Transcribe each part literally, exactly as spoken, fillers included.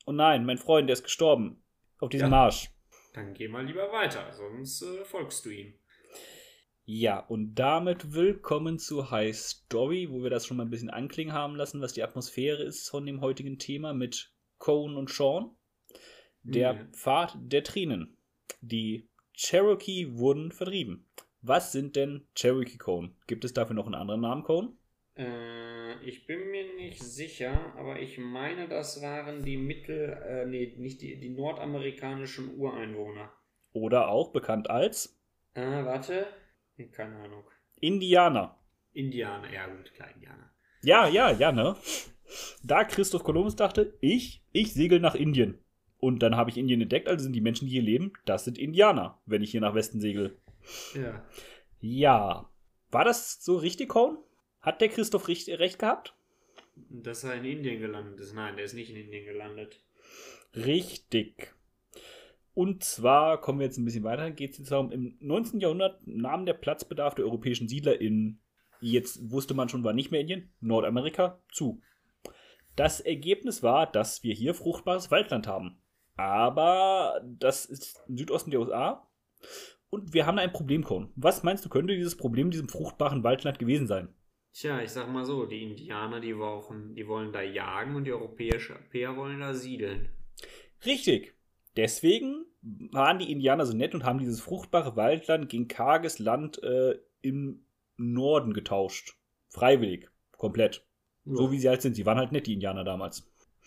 Oh nein, mein Freund, der ist gestorben. Auf diesem Ja, Marsch. dann geh mal lieber weiter, sonst äh, folgst du ihm. Ja, und damit willkommen zu High Story, wo wir das schon mal ein bisschen anklingen haben lassen, was die Atmosphäre ist von dem heutigen Thema mit Cohn und Sean. Der Ja. Pfad der Trinen. Die Cherokee wurden vertrieben. Was sind denn Cherokee Cohn? Gibt es dafür noch einen anderen Namen, Cohn? Äh, ich bin mir nicht sicher, aber ich meine, das waren die Mittel, äh, nee, nicht die, die nordamerikanischen Ureinwohner. Oder auch bekannt als Äh, warte. Nee, keine Ahnung. Indianer. Indianer, ja gut, klar, Indianer. Ja, ja, ja, ne? Da Christoph Kolumbus dachte, ich, ich segel nach Indien. Und dann habe ich Indien entdeckt, also sind die Menschen, die hier leben, das sind Indianer, wenn ich hier nach Westen segel. Ja. Ja. War das so richtig, Cohn? Hat der Christoph recht, recht gehabt? Dass er in Indien gelandet ist. Nein, der ist nicht in Indien gelandet. Richtig. Und zwar kommen wir jetzt ein bisschen weiter, geht es jetzt darum, im neunzehnten. Jahrhundert nahm der Platzbedarf der europäischen Siedler in, jetzt wusste man schon, war nicht mehr Indien, Nordamerika, zu. Das Ergebnis war, dass wir hier fruchtbares Waldland haben. Aber das ist im Südosten der U S A. Und wir haben ein Problem, Cohn. Was meinst du, könnte dieses Problem in diesem fruchtbaren Waldland gewesen sein? Tja, ich sag mal so, die Indianer, die, wollen, die wollen da jagen und die Europäer wollen da siedeln. Richtig. Deswegen waren die Indianer so nett und haben dieses fruchtbare Waldland gegen karges Land äh, im Norden getauscht. Freiwillig. Komplett. Ja. So wie sie halt sind. Sie waren halt nett, die Indianer damals.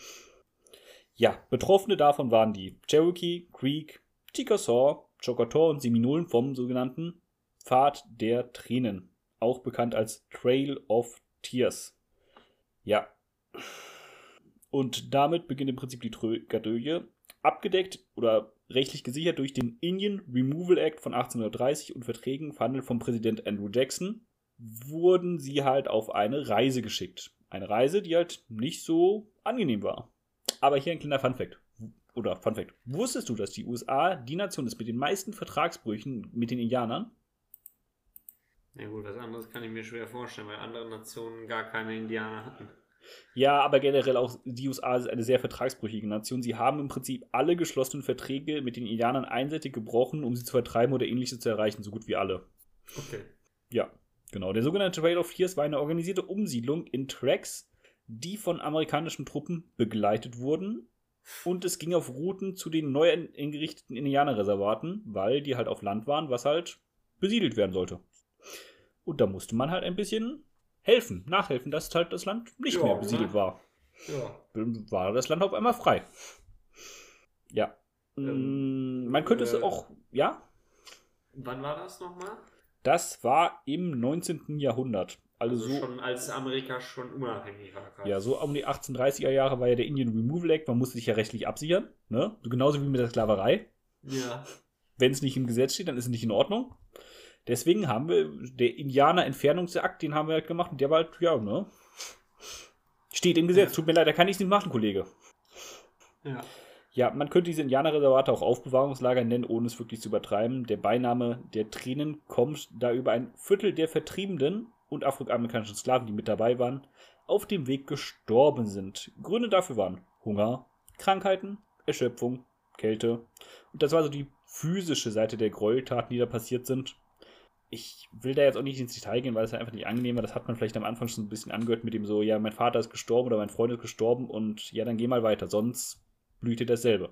Ja, Betroffene davon waren die Cherokee, Creek, Chickasaw, Choctaw und Seminolen vom sogenannten Pfad der Tränen. Auch bekannt als Trail of Tears. Ja. Und damit beginnt im Prinzip die Tragödie. Abgedeckt oder rechtlich gesichert durch den Indian Removal Act von achtzehnhundertdreißig und Verträgen verhandelt vom Präsident Andrew Jackson, wurden sie halt auf eine Reise geschickt. Eine Reise, die halt nicht so angenehm war. Aber hier ein kleiner Funfact. Oder Funfact. Wusstest du, dass die U S A die Nation ist mit den meisten Vertragsbrüchen mit den Indianern? Na gut, was anderes kann ich mir schwer vorstellen, weil andere Nationen gar keine Indianer hatten. Ja, aber generell auch die U S A ist eine sehr vertragsbrüchige Nation. Sie haben im Prinzip alle geschlossenen Verträge mit den Indianern einseitig gebrochen, um sie zu vertreiben oder ähnliches zu erreichen, so gut wie alle. Okay. Ja, genau. Der sogenannte Trail of Tears war eine organisierte Umsiedlung in Tracks, die von amerikanischen Truppen begleitet wurden. Und es ging auf Routen zu den neu eingerichteten Indianerreservaten, weil die halt auf Land waren, was halt besiedelt werden sollte. Und da musste man halt ein bisschen helfen, nachhelfen, dass halt das Land nicht Ja, mehr besiedelt ne? war. Ja. Dann war das Land auf einmal frei. Ja. Ähm, Mm, man könnte äh, es auch, ja, Wann war das nochmal? das war im neunzehnten. Jahrhundert. Also, Also so, schon als Amerika schon unabhängig war. Quasi. ja, so um die achtzehnhundertdreißiger Jahre war ja der Indian Removal Act. Man musste sich ja rechtlich absichern. Ne? Genauso wie mit der Sklaverei. Ja. Wenn es nicht im Gesetz steht, dann ist es nicht in Ordnung. Deswegen haben wir, der Indianer-Entfernungsakt, den haben wir halt gemacht. Und der war halt, ja, ne? Steht im Gesetz. Ja. Tut mir leid, da kann ich es nicht machen, Kollege. Ja. Ja, man könnte diese Indianerreservate auch Aufbewahrungslager nennen, ohne es wirklich zu übertreiben. Der Beiname der Tränen kommt, da über ein Viertel der Vertriebenen und afroamerikanischen Sklaven, die mit dabei waren, auf dem Weg gestorben sind. Gründe dafür waren Hunger, Krankheiten, Erschöpfung, Kälte. Und das war so die physische Seite der Gräueltaten, die da passiert sind. Ich will da jetzt auch nicht ins Detail gehen, weil es einfach nicht angenehm war. Das hat man vielleicht am Anfang schon ein bisschen angehört mit dem so, ja, mein Vater ist gestorben oder mein Freund ist gestorben und ja, dann geh mal weiter, sonst blüht dir dasselbe.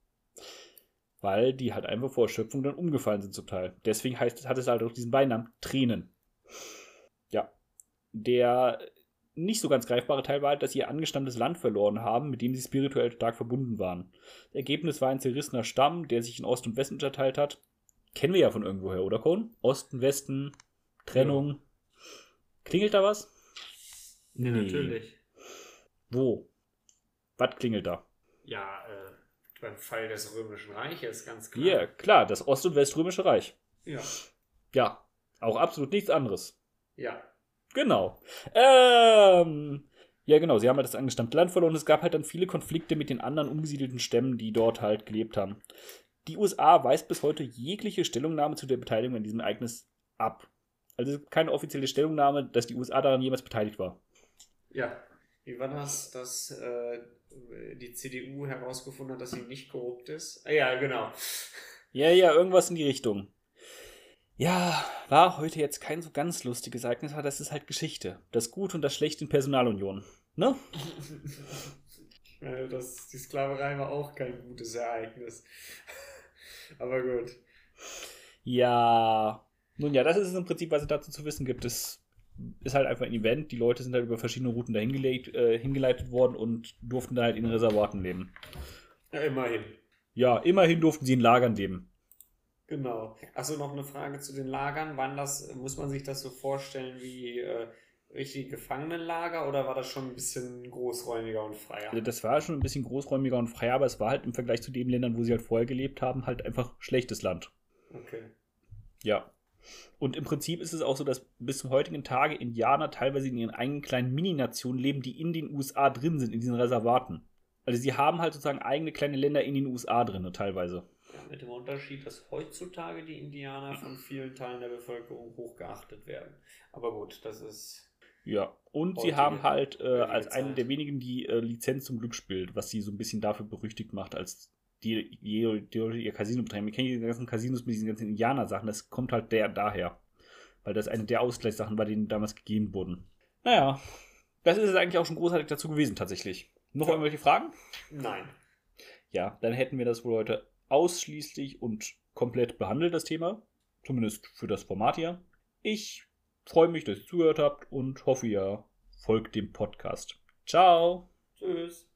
Weil die halt einfach vor Erschöpfung dann umgefallen sind zum Teil. Deswegen heißt, hat es halt auch diesen Beinamen Tränen. Ja. Der nicht so ganz greifbare Teil war halt, dass sie ihr angestammtes Land verloren haben, mit dem sie spirituell stark verbunden waren. Das Ergebnis war ein zerrissener Stamm, der sich in Ost und West unterteilt hat. Kennen wir ja von irgendwoher, oder Cohn? Osten, Westen, Trennung. Ja. Klingelt da was? Ja, nee. Natürlich. Wo? Was klingelt da? Ja, äh, beim Fall des Römischen Reiches, ganz klar. Ja, yeah, klar, das Ost- und Weströmische Reich. Ja. Ja, auch absolut nichts anderes. Ja. Genau. Ähm, ja, genau, sie haben halt das angestammte Land verloren und es gab halt dann viele Konflikte mit den anderen umgesiedelten Stämmen, die dort halt gelebt haben. Die U S A weist bis heute jegliche Stellungnahme zu der Beteiligung an diesem Ereignis ab. Also keine offizielle Stellungnahme, dass die U S A daran jemals beteiligt war. Ja. Wie war das, dass äh, die C D U herausgefunden hat, dass sie nicht korrupt ist. Ah, ja, genau. Ja, ja, irgendwas in die Richtung. Ja, war heute jetzt kein so ganz lustiges Ereignis, aber das ist halt Geschichte. Das Gute und das Schlechte in Personalunion. Ne? Ja, das, die Sklaverei war auch kein gutes Ereignis. Aber gut. Ja, nun ja, das ist es im Prinzip, was es dazu zu wissen gibt. Es ist halt einfach ein Event. Die Leute sind halt über verschiedene Routen dahin gelegt, äh, hingeleitet worden und durften da halt in Reservaten leben. Ja, immerhin. Ja, immerhin durften sie in Lagern leben. Genau. Achso, noch eine Frage zu den Lagern. Waren das, muss man sich das so vorstellen wie äh, richtige Gefangenenlager oder war das schon ein bisschen großräumiger und freier? Also das war schon ein bisschen großräumiger und freier, aber es war halt im Vergleich zu den Ländern, wo sie halt vorher gelebt haben, halt einfach schlechtes Land. Okay. Ja. Und im Prinzip ist es auch so, dass bis zum heutigen Tage Indianer teilweise in ihren eigenen kleinen Mini-Nationen leben, die in den U S A drin sind, in diesen Reservaten. Also sie haben halt sozusagen eigene kleine Länder in den U S A drin, teilweise. Ja, mit dem Unterschied, dass heutzutage die Indianer von vielen Teilen der Bevölkerung hochgeachtet werden. Aber gut, das ist... Ja, und Heutige- sie haben halt äh, heutige als eine Zeit. der wenigen die äh, Lizenz zum Glücksspiel, was sie so ein bisschen dafür berüchtigt macht, als die, die, die ihr Casino betreiben. Wir kennen die ganzen Casinos mit diesen ganzen Indianer-Sachen, das kommt halt der daher. Weil das eine der Ausgleichssachen war, denen damals gegeben wurden. Naja, das ist es eigentlich auch schon großartig dazu gewesen, tatsächlich. Noch Ja. irgendwelche Fragen? Nein. Ja, dann hätten wir das wohl heute ausschließlich und komplett behandelt, das Thema. Zumindest für das Format hier. Ich freue mich, dass ihr zugehört habt und hoffe, ihr folgt dem Podcast. Ciao! Tschüss.